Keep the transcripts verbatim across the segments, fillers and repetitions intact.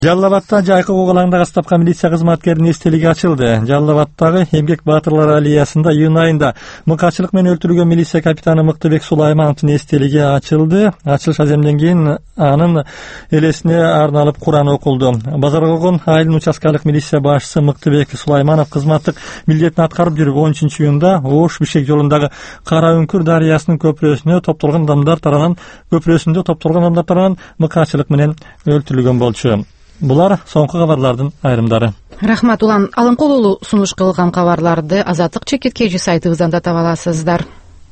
Жалал Абадта жайкы угулаңда кастапка милиция кызматкеринин эстелиги ачылды. Жалал Абадтагы Эмгек баатырлар аллеясында июнь айында мыкаачылык менен өлтүрүлгөн милиция капитаны Мыктыбек Сулаймановдун эстелиги ачылды. Ачылыш аземден кийин анын элесине арналып Куран окулду. Базарколгон айылынын участкалык милиция башчысы Мыктыбек Сулайманов кызматтык милдетин аткарып жүрүп он үчүнчү июнда Ош Бишкек жолундагы Кара Үңкүр дарыясынын көпүрөсүнө топтолгон адамдар тарабынан көпүрөсүндө топтолгон адамдар тарабынан мыкаачылык менен өлтүрүлгөн болчу. Булар соңку кабарлардын айрымдары. Рахмат, Улан Алымкул уулу сунуш кылган кабарларды Азаттык чекиткечи сайтыбыздан да таба аласыздар.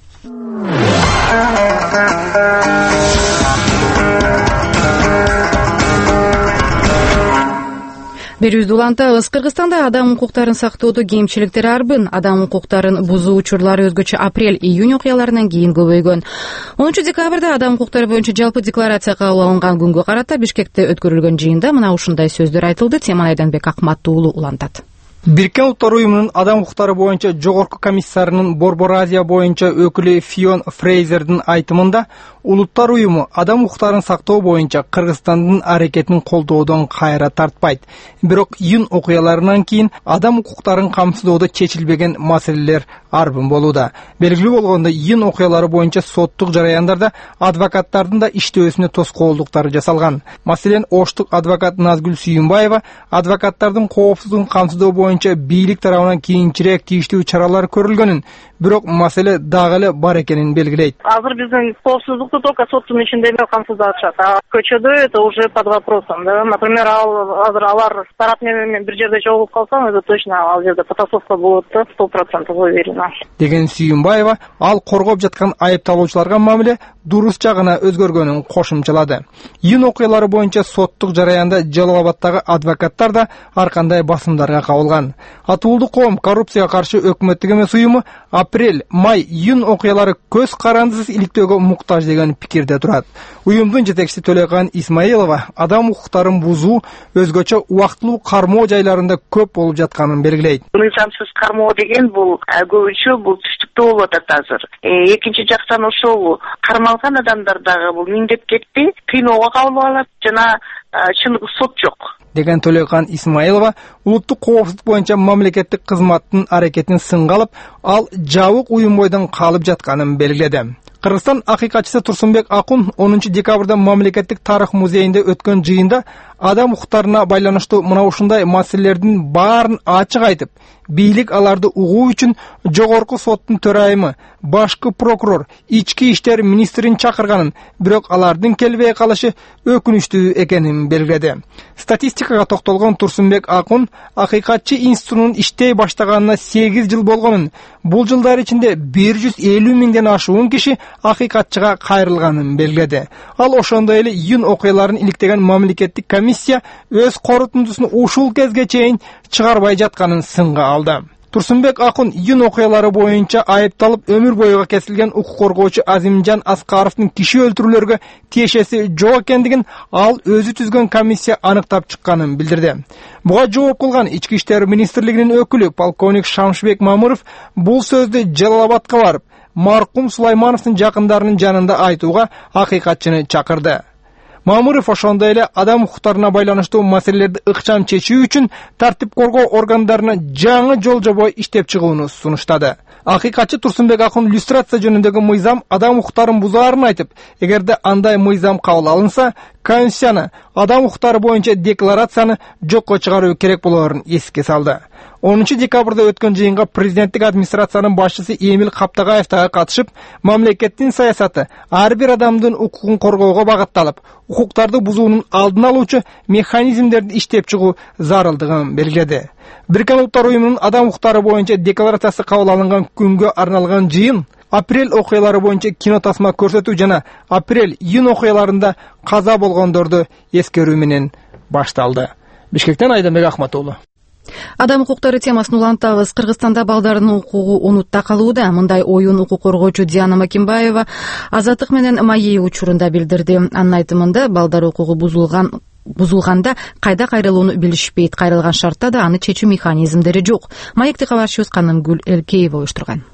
Берүүбүздү улантабыз. Кыргызстанда адам укуктарын сактоодо кемчиликтер арбын. Адам укуктарын бузуу учурлары өзгөчө апрель-июнь окуяларынан кийин көбөйгөн. онунчу декабрда адам укуктары боюнча жалпы декларация кабыл алынган күнгө карата Бишкекте өткөрүлгөн жыйында мына ушундай сөздөр айтылды. Теман Айданбек Акматтуу уулу улантат. Бириккен Улуттар уюмунун адам укуктары боюнча жогорку комиссарынын Борбор Азия боюнча өкүлү Фион Фрейзердин айтымында Улуттар уюму адам укуктарын сактоо боюнча Кыргызстандын аракетин колдоодон кайра тартпайт. Бирок июнь окуяларынан кийин адам укуктарын камсыздоодо чечилбеген маселелер арбын болууда. Белгилүү болгондой, июнь окуялары боюнча соттук жараяндарда адвокаттардын да иштөөсүнө тоскоолдуктар жасалган. Маселен, Оштук адвокат Назгүл Сүйүнбаева адвокаттардын коопсуздугун камсыздоо боюнча бийлик тарабынан кийинчерээк тийиштүү чаралар көрүлгөнүн, бирок маселе дагы эле бар экенин белгилейт. Азыр биздин коопсуздукту только соттун ичинде эле камсыздашат. А көчөдө это уже под вопросом, да. Например, азыр алар тарап менен бир жерде жолугуп калсаң, это точно ал жерде потасовка болот да, сто процентов уверена. Деген Сүйүнбаева ал коргоп жаткан айыпталуучуларга мамиле дурус жагына өзгөргөнүн кошумчалады. Июнь окуялары боюнча соттук жараянда Жалал Абадтагы адвокаттар да ар кандай басымдарга кабылган. Атуулдук коом коррупцияга каршы өкмөттүк эмес уюму апрель, май, июнь окуялары көз карандысыз иликтөөгө муктаж деген пикирде турат. Уюмдун жетекчиси Төлөкан Исмаилова адам укуктарын бузуу өзгөчө убактылуу кармоо жайларында көп болуп жатканын белгилейт. Мыйзамсыз кармоо деген бул көбүнчө бул түштүктө болуп атат азыр. Экинчи жактан ошол кармалган адамдар дагы бул миңдеп кетти, кыйноого кабылып алат жана чындык сот жок. Деген Төлөкан Исмаилова улуттук коопсуздук боюнча мамлекеттик кызматтын аракетин сынга алып, ал жабык уюм бойдон калып жатканын белгиледи. Кыргызстан акыйкатчысы Турсунбек Акун онунчу декабрда мамлекеттик тарых музейинде өткөн жыйында адам укуктарына байланыштуу мына ушундай маселелердин баарын ачык айтып, бийлик аларды угуу үчүн жогорку соттун төрайымы, башкы прокурор, ички иштер министрин чакырганын, бирок алардын келбей калышы өкүнүчтүү экенин белгиледи. Статистикага токтолгон Турсунбек Акун акыйкатчы институтунун иштей баштаганына сегиз жыл болгонун, бул жылдар ичинде бир жүз элүү миңден ашуун киши акыйкатчыга кайрылганын белгиледи. Ал ошондой эле июнь окуяларын иликтеген мамлекеттик комиссия өз корутундусун ушул кезге чейин чыгарбай жатканын сынга алды. Турсунбек Акун июнь окуялары боюнча айыпталып өмүр боюга кесилген укук коргоочу Азимжан Аскаровдун киши өлтүрүүлөргө тиешеси жок экендигин ал өзү түзгөн комиссия аныктап чыкканын билдирди. Буга жооп кылган Ички иштер министрлигинин өкүлү полковник Шамшыбек Мамыров бул сөздү Жалал Абадка барып, маркум Сулаймановдун жакындарынын жанында айтууга акыйкатчыны чакырды. Мамыров ошондой эле адам укуктарына байланыштуу маселелерди ыкчам чечүү үчүн тартип коргоо органдарына жаңы жол жобой иштеп чыгууну сунуштады. Акыйкатчы Турсунбек Акун иллюстрация жөнүндөгү мыйзам адам укуктарын бузаарын айтып, эгерде андай мыйзам кабыл алынса, Конституцияны, адам укуктары боюнча декларацияны жокко чыгаруу керек болоорун эске салды. онунчу декабрда өткөн жыйынга президенттик администрациянын башчысы Эмил Каптагаев дагы катышып, мамлекеттин саясаты ар бир адамдын укугун коргоого багытталып, укуктарды бузуунун алдын алуучу механизмдерди иштеп чыгуу зарылдыгын белгиледи. Бириккен Улуттар уюмунун адам укуктары боюнча декларациясы кабыл алынган күнгө арналган жыйын апрель окуялары боюнча кино тасма көрсөтүү жана апрель-июнь окуяларында каза болгондорду эскерүү менен башталды. Бишкектен Айданбек Акматуулу. Адам укуктары темасын улантабыз. Кыргызстанда балдардын укугу унутта калууда. Мындай оюн укук коргоочу Диана Макимбаева Азаттык менен Майи учурунда билдирди. Анын айтымында балдар укугу бузулган бузулганда кайда кайрылууну билишпейт. Кайрылган шартта да аны чечүү механизмдери жок. Маекти кабарчыбыз Канымгүл Элкеева уюштурган.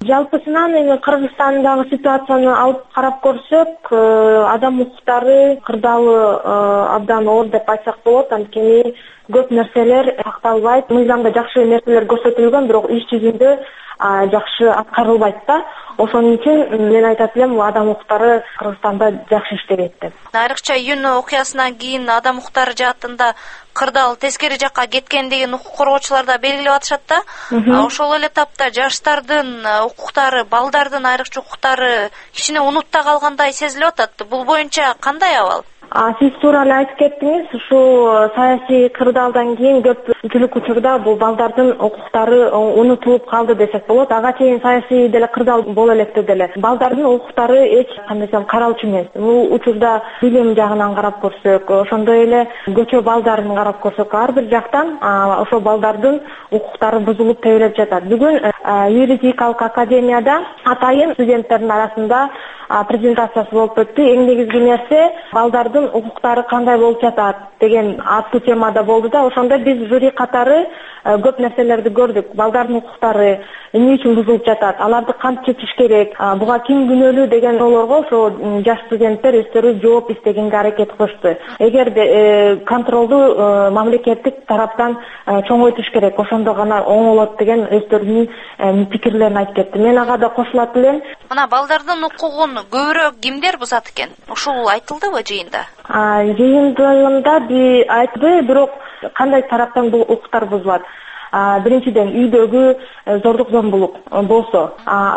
Жалпысынан эми Кыргызстандагы ситуацияны алып карап көрсөк, адам укуктары кырдаалы абдан оор деп айтсак болот. Анткени көп нерселер сакталбайт. Мыйзамда жакшы нерселер көрсөтүлгөн, бирок иш жүзүндө жакшы аткарылбайт да. Ошон үчүн мен айтат элем, адам укуктары Кыргызстанда жакшы иштебейт деп. Айрыкча июнь окуясынан кийин адам укуктары жаатында кырдаал тескери жакка кеткен деген укук коргоочулар да белгилеп атышат да. Ошол эле тапта жаштардын укуктары, балдардын айрыкча укуктары кичине унутта калгандай сезилип атат. Бул боюнча кандай абал? Сиз туура эле айтып кеттиңиз. Ушул саясий кырдаалдан кийин көпчүлүк учурда бул балдардын укуктары унутулуп калды десек болот. Ага чейин саясий деле кырдаал боло электе деле балдардын укуктары эч кандай десем каралчу эмес. Бул учурда билим жагынан карап көрсөк, ошондой эле көчө балдарын карап көрсөк, ар бир жактан ошол балдардын укуктары бузулуп тебелеп жатат. Бүгүн юридикалык академияда атайын студенттердин арасында презентациясы болуп өттү. Эң негизги нерсе балдардын укуктары кандай болуп жатат деген аттуу темада болду да. Ошондо биз жюри катары көп нерселерди көрдүк. Балдардын укуктары эмне үчүн бузулуп жатат, аларды кантип чечиш керек, буга ким күнөөлүү деген суроолорго ошо жаш студенттер өздөрү жооп издегенге аракет кылышты. Эгерде контролду мамлекеттик тараптан чоңойтуш керек, ошондо гана оңолот деген өздөрүнүн пикирлерин айтып кетти. Мен ага да кошулат элем. Мына балдардын укугун көбүрөөк кимдер бузат экен? Ушул айтылдыбы жыйында? Жыйындыгында би айтты, бирок кандай тараптан бул укуктар бузулат? Биринчиден, үйдөгү зордук зомбулук болсо,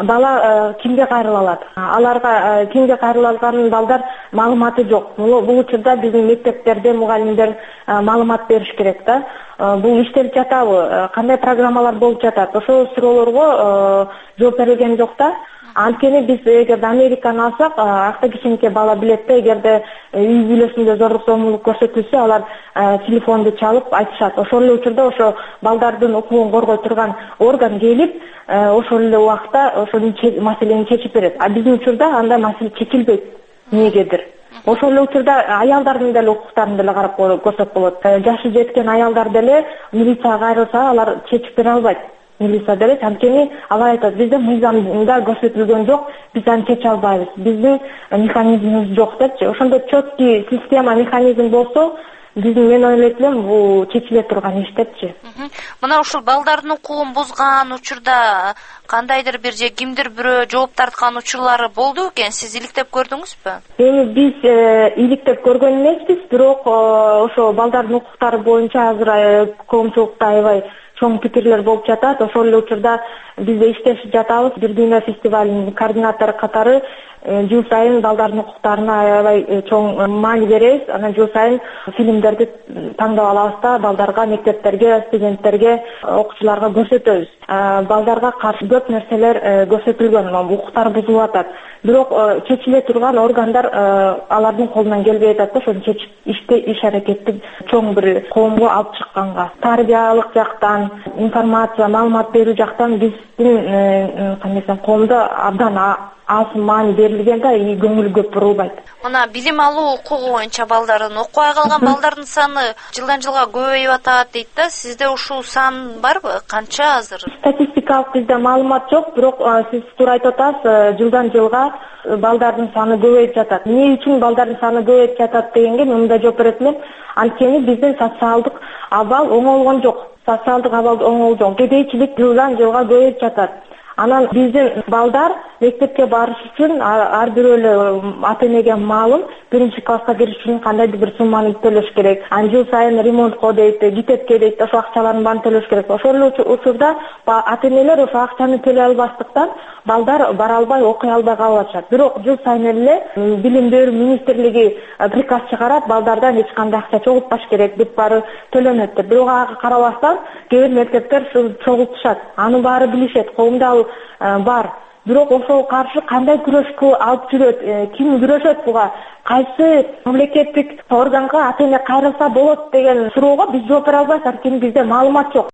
бала кимге кайрыла алат? Аларга кимге кайрыла алганын балдар маалыматы жок. Бул учурда биздин мектептерде мугалимдер маалымат бериш керек да. Бул иштелип жатабы? Кандай программалар болуп жатат? Ошол суроолорго жооп берилген жок да. Анткени биз эгерде Американы алсак, акта кичинекей бала билет да, эгерде үй бүлөсүндө зордук зомбулук көрсөтүлсө, алар телефонду чалып айтышат. Ошол эле учурда ошо балдардын укугун коргой турган орган келип, ошол эле убакта ошол маселени чечип берет. А биздин учурда андай маселе чечилбейт эмнегедир. Ошол эле учурда аялдардын деле укуктарын деле карап көрсөк болот. Жашы жеткен аялдар деле милицияга кайрылса, алар чечип бере албайт. Милиция деле, анткени алар айтат, бизде мыйзамда көрсөтүлгөн жок, биз аны чече албайбыз, биздин механизмибиз жок депчи. Ошондо четкий система, механизм болсо, биздин мен ойлойт элем, бул чечиле турган иш депчи. Мына ушул балдардын укугун бузган учурда кандайдыр бир же кимдир бирөө жооп тарткан учурлары болду экен, сиз иликтеп көрдүңүзбү? Эми биз иликтеп көргөн эмеспиз, бирок ошо балдардын укуктары боюнча азыр коомчулукта аябай чоң пикирлер болуп жатат. Ошол эле учурда бизде иштешип жатабыз. Бир дүйнө фестивалынын координатору катары жыл сайын балдардын укуктарына аябай чоң маани беребиз. Анан жыл сайын фильмдерди тандап алабыз да, балдарга, мектептерге, студенттерге, окуучуларга көрсөтөбүз. Балдарга каршы көп нерселер көрсөтүлгөн, укуктар бузулуп атат. Бирок чечиле турган органдар алардын колунан келбей атат да, ошону чечип иште иш аракетти чоң бир коомго алып чыкканга. Тарбиялык жактан, информация, маалымат берүү жактан биздин кандай десем, коомдо абдан аз маани берилген да, көңүл көп бурулбайт. Мына билим алуу укугу боюнча балдардын окубай калган балдардын саны жылдан жылга көбөйүп атат дейт да. Сизде ушул сан барбы? Канча азыр? Статистикалык бизде маалымат жок, бирок сиз туура айтып атасыз, жылдан жылга балдардын саны көбөйүп жатат. Эмне үчүн балдардын саны көбөйүп жатат дегенге мен мындай жооп берет элем. Анткени биздин социалдык абал оңолгон жок. Социалдык абал оңолгон жок. Кедейчилик жылдан жылга көбөйүп жатат. Анан биздин балдар мектепке барыш үчүн ар бирөө эле ата энеге маалым, биринчи класска кириш үчүн кандайдыр бир сумманы төлөш керек. Ан жыл сайын ремонтко дейт, китепке дейт, ошол акчалардын баарын төлөш керек. Ошол эле учурда ата энелер ошол акчаны төлөй албастыктан балдар бара албай, окуй албай калып атышат. Бирок жыл сайын эле билим берүү министрлиги приказ чыгарат, балдардан эч кандай акча чогултпаш керек деп баары төлөнөт деп. Бирок ага карабастан кээ бир мектептер чогултушат. Анын баары билишет, коомдо бар. Бирок ошого каршы кандай күрөш алып жүрөт, ким күрөшөт буга, кайсы мамлекеттик органга ата эне кайрылса болот деген суроого биз жооп бере албайбыз, анткени бизде маалымат жок.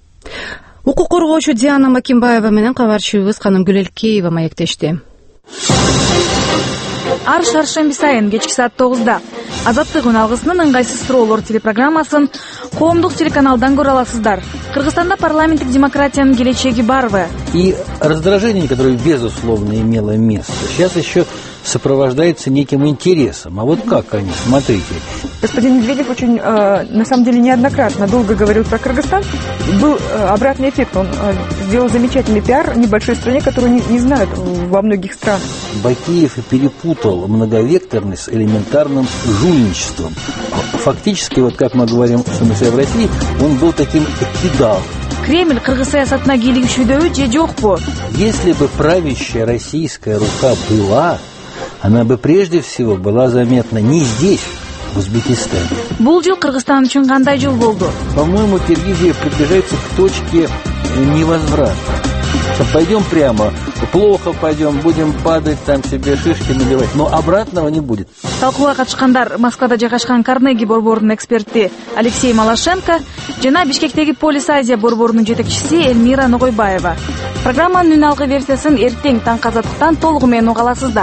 Укук коргоочу Диана Макимбаева менен кабарчыбыз Канымгүл Элкеева маектешти. Ар шаршемби сайын кечки саат тогузда Азаттык үн алгысынын ыңгайсыз суроолор телепрограммасын коомдук телеканалдан көрө аласыздар. Кыргызстанда парламенттик демократиянын келечеги барбы? И раздражение, которое безусловно имело место, сейчас еще сопровождается неким интересом. А вот как они? Смотрите. Господин Медведев очень, э, на самом деле, неоднократно долго говорил про Кыргызстан. Был э, обратный эффект. Он э, сделал замечательный пиар небольшой стране, которую не, не знают во многих странах. Бакиев перепутал многовекторность с элементарным жульничеством. Фактически, вот как мы говорим в России, он был таким кидалом. Кремль кыргыз саясатына кийлигишүүдөбү же жокпу? Если бы правящая российская рука была, она бы прежде всего была заметна не здесь, в Узбекистане. Бул жыл Кыргызстан үчүн кандай жыл болду? По-моему, Киргизия приближается к точке невозврата. Пойдем прямо, плохо пойдем, будем падать, там себе шишки наливать, но обратного не будет. Талкууга катышкандар Москвада жайгашкан Карнеги борборунун эксперти Алексей Малашенко жана Бишкектеги Полис Азия борборунун жетекчиси Эльмира Ногойбаева. Программанын үн алгы версиясын эртең таң казаттыктан толугу менен уга аласыздар.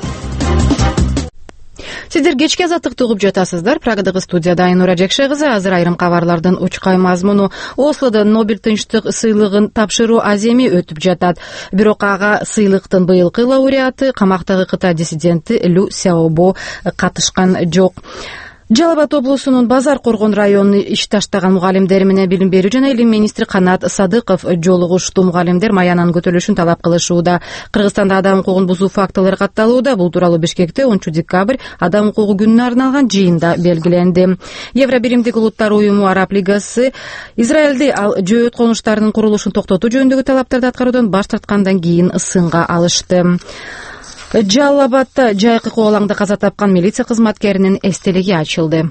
Сиздер кечки азаттыкты угуп жатасыздар. Прагадагы студияда Айнура Жекше кызы. Азыр айрым кабарлардын учкай мазмуну. Ослодо Нобель тынчтык сыйлыгын тапшыруу аземи өтүп жатат. Бирок ага сыйлыктын быйылкы лауреаты камактагы Кытай диссиденти Лю Сяобо катышкан жок. Жалал Абад облусунун Базар Коргон районуна иш таштаган мугалимдер менен билим берүү жана илим министри Канат Садыков жолугушту. Мугалимдер маянанын көтөрүлүшүн талап кылышууда. Кыргызстанда адам укугун бузуу фактылары катталууда. Бул тууралуу Бишкекте онунчу декабрь адам укугу күнүнө арналган жыйында белгиленди. Евро биримдик улуттар уюму Араб лигасы Израилди ал жөөт конуштарынын курулушун токтотуу жөнүндөгү талаптарды аткаруудан баш тарткандан кийин сынга алышты. Жалал Абадда жайкы кубалаңда каза тапкан милиция кызматкеринин эстелиги ачылды.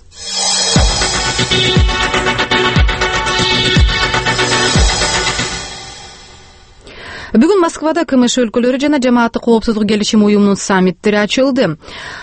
Бүгүн Москвада КМШ өлкөлөрү жана жамааттык коопсуздук келишим уюмунун саммиттери ачылды.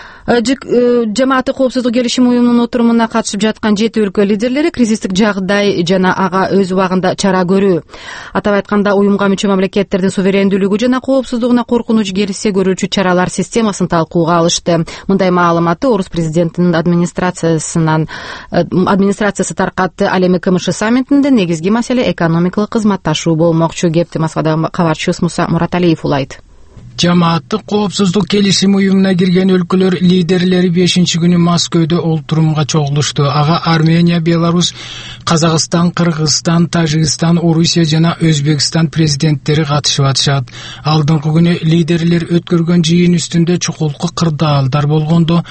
Жамааттык коопсуздук келишим уюмунун отурумуна катышып жаткан жети өлкө лидерлери кризистик жагдай жана ага өз убагында чара көрүү. Атап айтканда, уюмга мүчө мамлекеттердин суверендүүлүгү жана коопсуздугуна коркунуч келсе көрүүчү чаралар системасын талкууга алышты. Мындай маалыматты орус президентинин администрациясынан администрациясы таркатты. Ал эми КМШ саммитинде негизги маселе экономикалык кызматташуу болмокчу. Кепти Москвадагы кабарчыбыз Муса Мураталиев улайт. Жамааттык коопсуздук келишим уюмуна кирген өлкөлөр лидерлери бешинчи күнү Москвада олтурумга чогулушту. Ага Армения, Беларусь, Казакстан, Кыргызстан, Тажикстан, Орусия жана Өзбекстан президенттери катышып атышат. Алдыңкы күнү лидерлер өткөргөн жыйын үстүндө чукулку кырдаалдар болгондо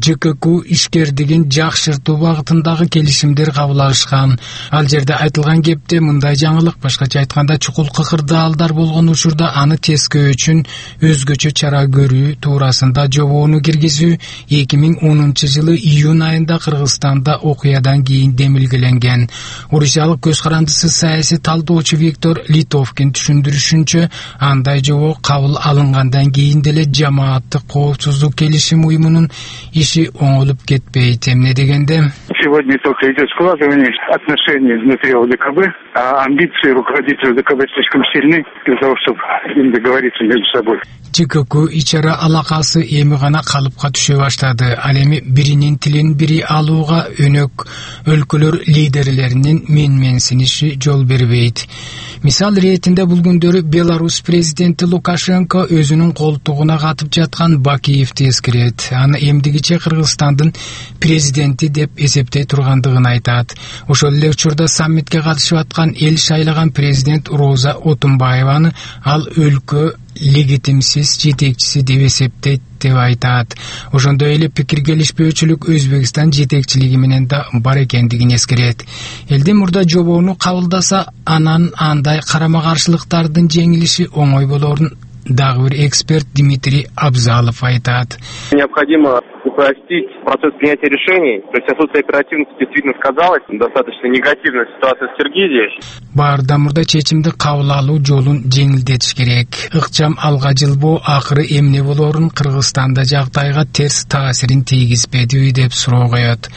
ЖКК ишкердигин жакшыртуу багытындагы келишимдер кабыл алышкан. Ал жерде айтылган кепте мындай жаңылык, башкача айтканда чукулку кырдаалдар болгон учурда аны тескөө үчүн өзгөчө чара көрүү туурасында жобоону киргизүү эки миң онунчу жылы июнь айында Кыргызстанда окуядан кийин демилгеленген. Орусиялык көз карандысы саясий талдоочу Виктор Литовкин түшүндүрүшүнчө, андай жобо кабыл алынгандан кийин деле жамааттык коопсуздук келишим уюмунун иши оңолуп кетпейт. Эмне дегенде, сегодня только идет складывание отношений внутри ОДКБ, а амбиции руководителей ОДКБ слишком сильны для того, чтобы им договориться между собой. ЖКК ичара алакасы эми гана калыпка түшө баштады. Ал эми биринин тилин бири алууга өнөк өлкөлөр лидерлеринин менменсиниши жол бербейт. Мисал иретинде бул күндөрү Беларусь президенти Лукашенко өзүнүн колтугуна катып жаткан Бакиевди эскерет. Аны эмдигиче Кыргызстандын президенти деп эсептей тургандыгын айтат. Ошол эле учурда саммитке катышып аткан эл шайлаган президент Роза Отунбаеваны ал өлкө легитимсиз жетекчиси деп эсептейт деп айтат. Ошондой эле пикир келишпөөчүлүк Өзбекстан жетекчилиги менен да бар экендигин эскерет. Элди мурда жобоону кабылдаса, анан андай карама-каршылыктардын жеңилиши оңой болорун дагы бир эксперт Дмитрий Абзалов айтат. Необходимо упростить процесс принятия решений. То есть отсутствие оперативности действительно сказалось. Достаточно негативная ситуация в Киргизии. Баарда мурда чечимди кабыл алуу жолун жеңилдетиш керек. Ыкчам алга жылбоо акыры эмне болорун Кыргызстанда жагдайга терс таасирин тийгизбедиби деп суроо коет.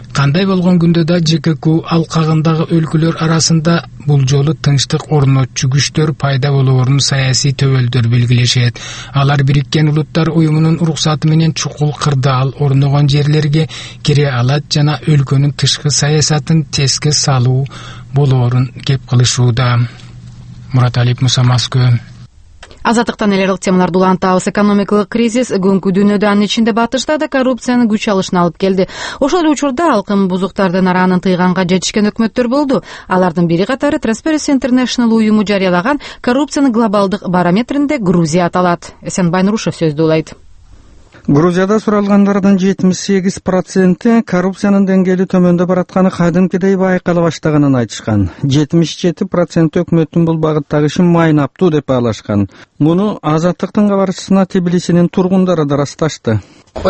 Кандай болгон күндө да ЖКК алкагындагы өлкөлөр арасында бул жолу тынчтык орнотчу күчтөр пайда болоорун саясий төбөлдөр белгилешет. Алар Бириккен Улуттар уюмунун уруксаты менен чукул кырдаал орногон жерлерге кире алат жана өлкөнүн тышкы саясатын теске салуу болоорун кеп кылышууда. Мураталиев Муса, Москва. Азаттыктан элерилик темаларды улантабыз. Экономикалык кризис күнгү дүйнөдө, анын ичинде батышта да коррупциянын күч алышына алып келди. Ошол эле учурда алкым бузуктардын аранын тыйганга жетишкен өкмөттөр болду. Алардын бири катары Transparency International уюму жарыялаган коррупциянын глобалдык барометринде Грузия аталат. Эсенбай Нурушев сөздү улайт. Грузияда суралгандардын жетимиш сегиз проценти коррупциянын деңгээли төмөндө баратканы кадимкидей байкала баштаганын айтышкан. жетимиш жети процент өкмөттүн бул багыттагы ишин майнаптуу деп баалашкан. Муну Азаттыктын кабарчысына Тбилисинин тургундары да ырасташты.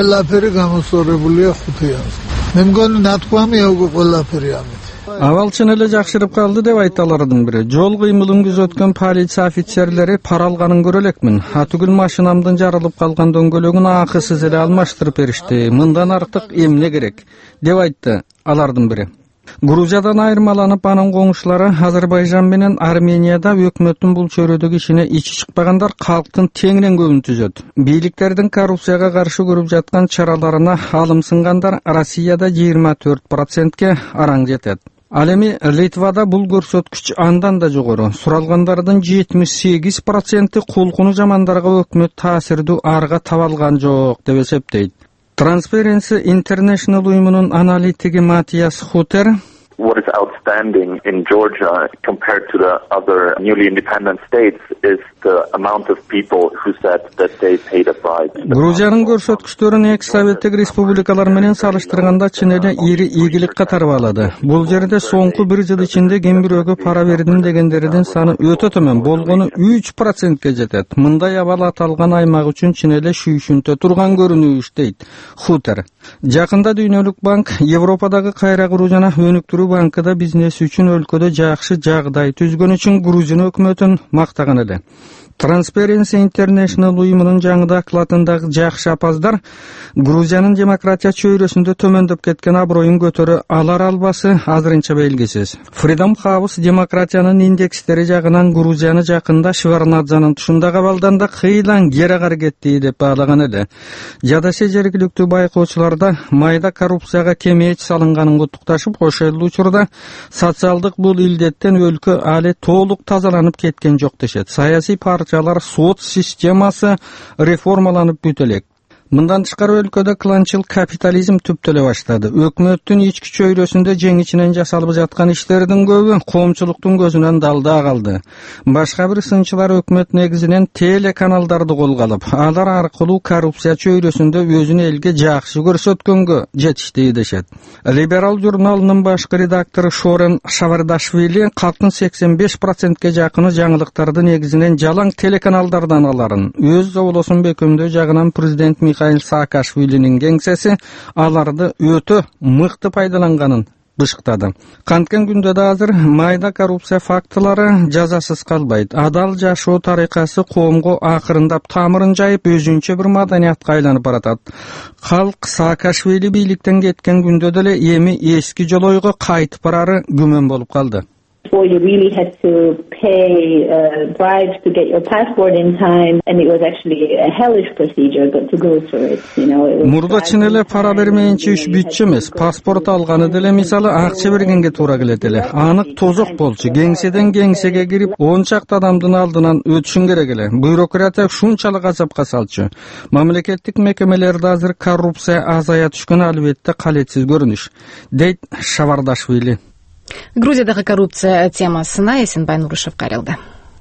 Авал чын эле жакшырып калды деп айталардын бири. Жол кыймылын күзөткөн полиция офицерлери пара алганын көрө элекмин. Атүгүл машинамдын жарылып калган дөңгөлөгүн акысыз эле алмаштырып беришти. Мындан артык эмне керек деп айтты алардын бири. Грузиядан айырмаланып анын коңшулары Азербайжан менен Арменияда өкмөттүн бул чөйрөдөгү ишине ичи чыкпагандар калктын теңинен көбүн түзөт. Бийликтердин коррупцияга каршы көрүп жаткан чараларына алым сынгандар Россияда жыйырма төрт процентке араң жетет. Ал эми Литвада бул көрсөткүч андан да жогору. Суралгандардын жетимиш сегиз проценти кулкуну жамандарга өкмөт таасирдүү арга таба алган жок деп эсептейт. Transparency International уюмунун аналитиги Матиас Хутер: What is outstanding in Georgia compared to the other newly independent states is the amount of people who said that they paid a bribe. Грузиянын көрсөткүчтөрүн экс советтик республикалар менен салыштырганда чын эле ири ийгилик катары алады. Бул жерде соңку бир жыл ичинде ким бирөөгө пара бердим дегендердин саны өтө төмөн, болгону үч процентке жетет. Мындай абал аталган аймак үчүн чын эле шүйшүнтө турган көрүнүш дейт Хутер. Жакында Дүйнөлүк банк Европадагы кайра куруу жана өнүктүрүү банкыда бизнес үчүн өлкөдө жакшы жагдай түзгөн үчүн Грузия өкмөтүн мактаган эле. Transparency International уюмунун жаңы докладындагы жакшы апаздар Грузиянын демократия чөйрөсүндө төмөндөп кеткен аброюн көтөрө алар албасы азырынча белгисиз. Freedom House демократиянын индекстери жагынан Грузияны жакында Шварнадзанын тушундагы абалдан кыйлан кери аракетти деп баалаган эле. Жадасе жергиликтүү байкоочуларда майда коррупцияга кемеч салынганын куттукташып, ошол учурда социалдык бул илдеттен өлкө али толук тазаланып кеткен жок дешет. Саясий партиялар сот системасы реформаланып бүт элек. Мындан тышкары өлкөдө кланчыл капитализм түптөлө баштады. Өкмөттүн ички чөйрөсүндө жеңичинен жасалып жаткан иштердин көбү коомчулуктун көзүнөн далда калды. Башка бир сынчылар өкмөт негизинен телеканалдарды колго алып, алар аркылуу коррупция чөйрөсүндө өзүн элге жакшы көрсөткөнгө жетишти дешет. Либерал журналынын башкы редактору Шорен Шавардашвили калктын сексен беш процентке жакыны жаңылыктарды негизинен жалаң телеканалдардан аларын. Өз зоолосун бекемдөө жагынан президент Михаил Саакашвилинин кеңсеси аларды өтө мыкты пайдаланганын бышыктады. Канткен күндө да азыр майда коррупция фактылары жазасыз калбайт. Адал жашоо тарыйкасы коомго акырындап тамырын жайып, өзүнчө бир маданиятка айланып баратат. Калк Саакашвили бийликтен кеткен күндө деле эми эски жолойго кайтып барары күмөн болуп калды. Before you really had to pay uh, bribes to get your passport in time, and it was actually a hellish procedure but to go through it, you know. Мурда чын эле пара бермейинче иш бүтчү эмес. Паспорт алганы деле мисалы акча бергенге туура келет эле. Анык тозок болчу. Кеңседен кеңсеге кирип, он чакты адамдын алдынан өтүшүң керек эле. Бюрократия ушунчалык азапка салчу. Мамлекеттик мекемелерде азыр коррупция азая түшкөн, албетте калетсиз көрүнүш, дейт Шавардашвили. Грузиядагы коррупция темасына Эсенбай Нурушев кайрылды.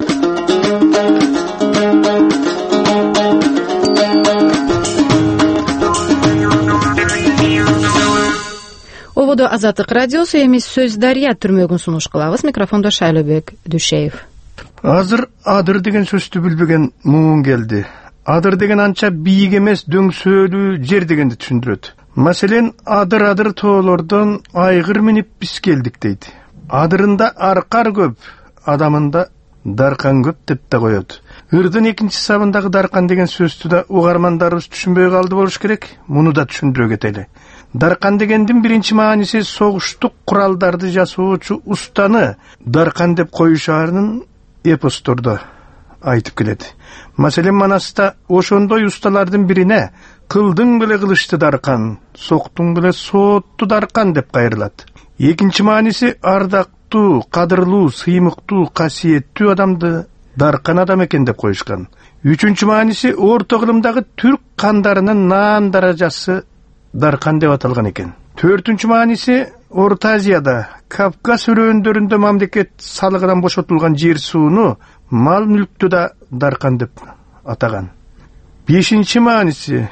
Ободо Азаттык радиосу, эми сөз Дарья түрмөгүн сунуш кылабыз. Микрофондо Шайлобек Дүшеев. Азыр адыр деген сөздү билбеген муун келди. Адыр деген анча бийик эмес, дөңсөөлүү жер дегенди түшүндүрөт. Маселен, адыр-адыр тоолордон айгыр минип биз келдик дейт. Адырында аркар көп, адамында даркан көп деп да коет. Ырдын экинчи сабындагы даркан деген сөздү да угармандарыбыз түшүнбөй калды болуш керек. Муну да түшүндүрө кетели. Даркан дегендин биринчи мааниси согуштук куралдарды жасоочу устаны Даркан деп коюшаарын эпостордо айтып келет. Маселен Манаста ошондой усталардын бирине кылдың беле кылычты Даркан, соктуң беле соотту Даркан деп кайрылат. Экинчи мааниси ардактуу, кадырлуу, сыймыктуу, касиеттүү адамды Даркан адам экен деп коюшкан. Үчүнчү мааниси орто кылымдагы түрк кандарынын наан даражасы Даркан деп аталган экен. Төртүнчү мааниси Орто Азияда, Кавказ өрөөндөрүндө мамлекет салыгынан бошотулган жер сууну, мал мүлктү да Даркан деп атаган. Бешинчи мааниси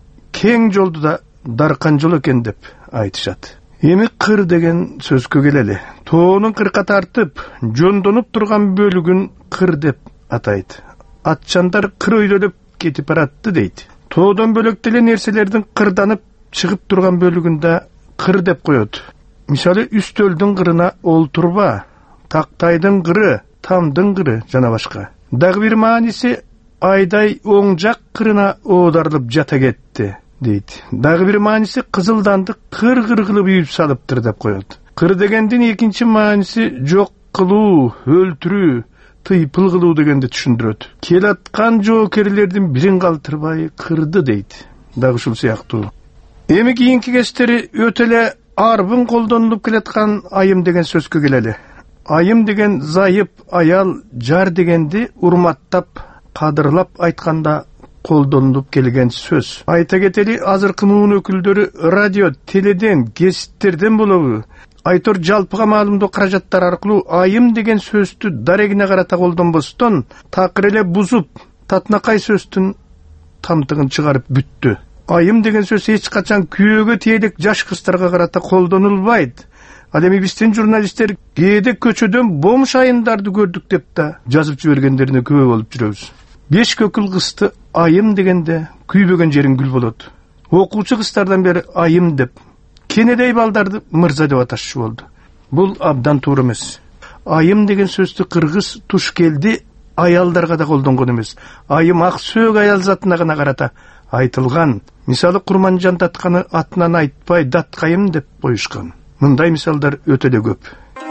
кең жолду да Даркан жол экен деп айтышат. Эми кыр деген сөзгө келели. Тоонун кырка тартып, жондонуп турган бөлүгүн кыр деп атайт. Атчандар кыр өйдөлөп кетип баратты дейт. Тоодон бөлөк деле нерселердин кырданып чыгып турган бөлүгүндө кыр деп коет. Мисалы, үстөлдүн кырына олтурба, тактайдын кыры, тамдын кыры жана башка. Дагы бир мааниси айдай оң жак кырына оодарылып жата кетти дейт. Дагы бир мааниси кызылданды кыр-кыр кылып үйүп салыптыр деп коет. Кыр дегендин экинчи мааниси жок кылуу, өлтүрүү, тыйпыл кылуу дегенди түшүндүрөт. Келаткан жоокерлердин бирин калтырбай кырды дейт. Дагы ушул сыяктуу. Эми кийинки кечтери өтө эле арбын колдонулуп келаткан айым деген сөзгө келели. Айым деген зайып, аял, жар дегенди урматтап, кадырлап айтканда колдонулуп келген сөз. Айта кетели, азыркы муун өкүлдөрү радио, теледен, гезиттерден болобу, айтор жалпыга маалымдоо каражаттар аркылуу айым деген сөздү дарегине карата колдонбостон, такыр эле бузуп, татынакай сөздүн тамтыгын чыгарып бүттү. Айым деген сөз эч качан күйөөгө тиелик жаш кыздарга карата колдонулбайт. Ал эми биздин журналисттер кээде көчөдөн бомж айымдарды көрдүк деп да жазып жибергендерине күбө болуп жүрөбүз. Беш көкүл кызды айым дегенде күйбөгөн жериң гүл болот. Окуучу кыздардан бери айым деп, кенедей балдарды мырза деп аташчу болду. Бул абдан туура эмес. Айым деген сөздү кыргыз тушкелди аялдарга да колдонгон эмес. Айым ак сөөк аял затына гана карата айтылган. Мисалы, Курманжан Датканы атынан айтпай Даткайым деп коюшкан. Мындай мисалдар өтө эле көп.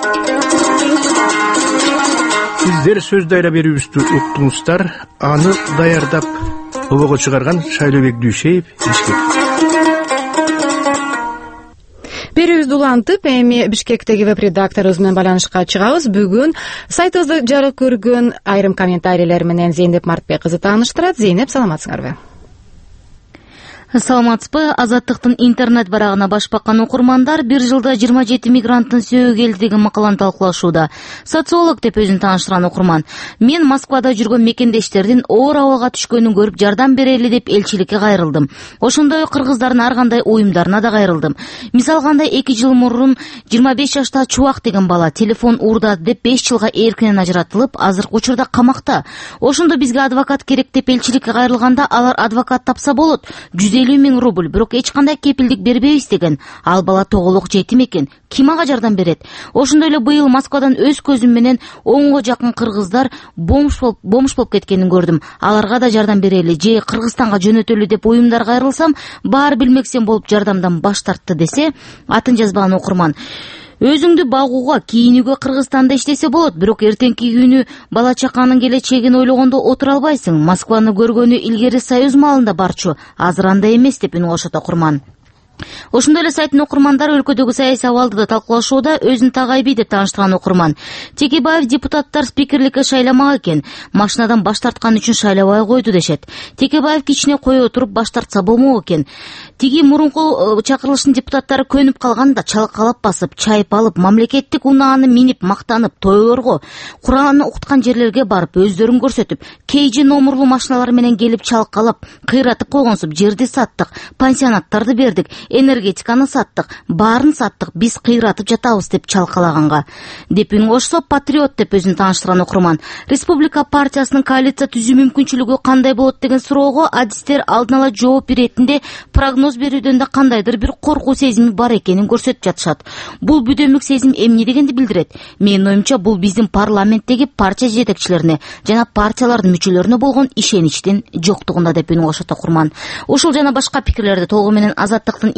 Сиздер сөз дайра берүүбүздү уктуңуздар. Аны даярдап обого чыгарган Шайлообек Дүйшеев, Бишкек. Берүүбүздү улантып, эми Бишкектеги веб-редакторубуз менен байланышка чыгабыз. Бүгүн сайтыбызды жарык көргөн айрым комментарийлер менен Зейнеп Мартбек кызы тааныштырат. Зейнеп, саламатсыңарбы? Саламатсызбы? Азаттыктын интернет барагына баш баккан окурмандар бир жылда жыйырма жети мигранттын сөөгү келди деген макаланы талкуулашууда. Социолог деп өзүн тааныштырган окурман: "Мен Москвада жүргөн мекендештердин оор абалга түшкөнүн көрүп жардам берели деп элчиликке кайрылдым. Ошондой кыргыздардын ар кандай уюмдарына да кайрылдым. Мисал алганда эки жыл мурун жыйырма беш жаштагы Чубак деген бала телефон уурдады деп беш жылга эркинен ажыратылып, азыркы учурда камакта. Ошондо бизге адвокат керек деп элчиликке кайрылганда алар адвокат тапса болот, жүз элүү миң рубль, бирок эч кандай кепилдик бербейбиз деген. Ал бала тоголук жетим экен. Ким ага жардам берет? Ошондой эле быйыл Москвадан өз көзүм менен онго жакын кыргыздар бомж болуп, бомж болуп кеткенин көрдүм. Аларга да жардам берели же Кыргызстанга жөнөтөлү деп уюмдар кайрылсам, баары билмексем болуп жардамдан баш тартты десе, атын жазбаган окурман: "Өзүңдү багууга, кийинүүгө Кыргызстанда иштесе болот, бирок эртеңки күнү бала чаканын келечегин ойлогондо отура албайсың. Москваны көргөнү илгери Союз маалында барчу, азыр андай эмес" деп үн кошот окурман. Ошондой эле сайттын окурмандары өлкөдөгү саясий абалды да талкуулашууда. Өзүн Тагайби деп тааныштырган окурман: "Текебаев депутаттар спикерликке шайламак экен, машинадан баш тарткан үчүн шайлабай койду дешет. Текебаев кичине кое отуруп баш тартса болмок экен. Тиги мурунку чакырылыштын депутаттары көнүп калганда чалкалап басып, чайып алып, мамлекеттик унааны минип мактанып, тойлорго, Куранны укуткан жерлерге барып, өздөрүн көрсөтүп, кейжи номурлуу машиналар менен келип чалкалап, кыйратып койгонсуп, жерди саттык, пансионаттарды бердик, энергетиканы саттык, баарын саттык, биз кыйратып жатабыз" деп чалкалаганга. Деп үн кошсо, патриот деп өзүн тааныштырган окурман: "Республика партиясынын коалиция түзүү мүмкүнчүлүгү кандай болот деген суроого адистер алдын ала жооп беретинде прогноз берүүдөн да кандайдыр бир коркуу сезими бар экенин көрсөтүп жатышат. Бул бүдөмүк сезим эмне дегенди билдирет? Менин оюмча, бул биздин парламенттеги партия жетекчилерине жана партиялардын мүчөлөрүнө болгон ишеничтин жоктугунда" деп үн кошот окурман. Ушул жана башка пикирлерди толугу менен Азаттыктын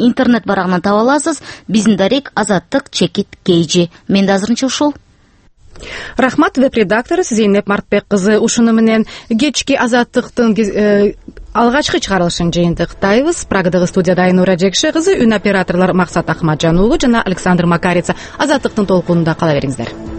интернет барагынан таба аласыз. Биздин дарек Азаттык чекит кейжи. Мен да азырынча ушул. Рахмат, веб-редактору Зейнеп Мартбек кызы. Ушуну менен кечки Азаттыктын алгачкы чыгарылышын жыйынтыктайбыз. Прагадагы студияда Айнура Жекше кызы, үн операторлор Максат Ахмаджан уулу жана Александр Макарица. Азаттыктын толкунунда кала бериңиздер.